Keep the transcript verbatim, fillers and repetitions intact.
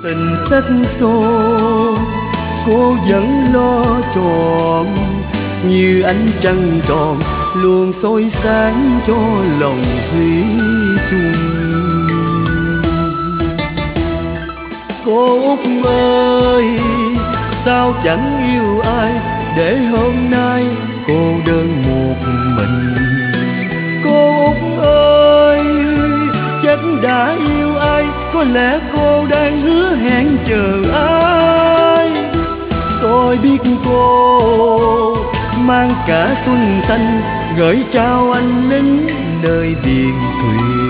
Tình sắc son cô vẫn lo tròn, như ánh trăng tròn luôn soi sáng cho lòng thủy chung. Cô Út ơi, sao chẳng yêu ai để hôm nay cô đơn một mình. Cô Út ơi, chắc đã yêu ai, có lẽ cô đang hứa hẹn chờ ai. Tôi biết cô mang cả xuân xanh gửi trao anh lính nơi biển thuyền.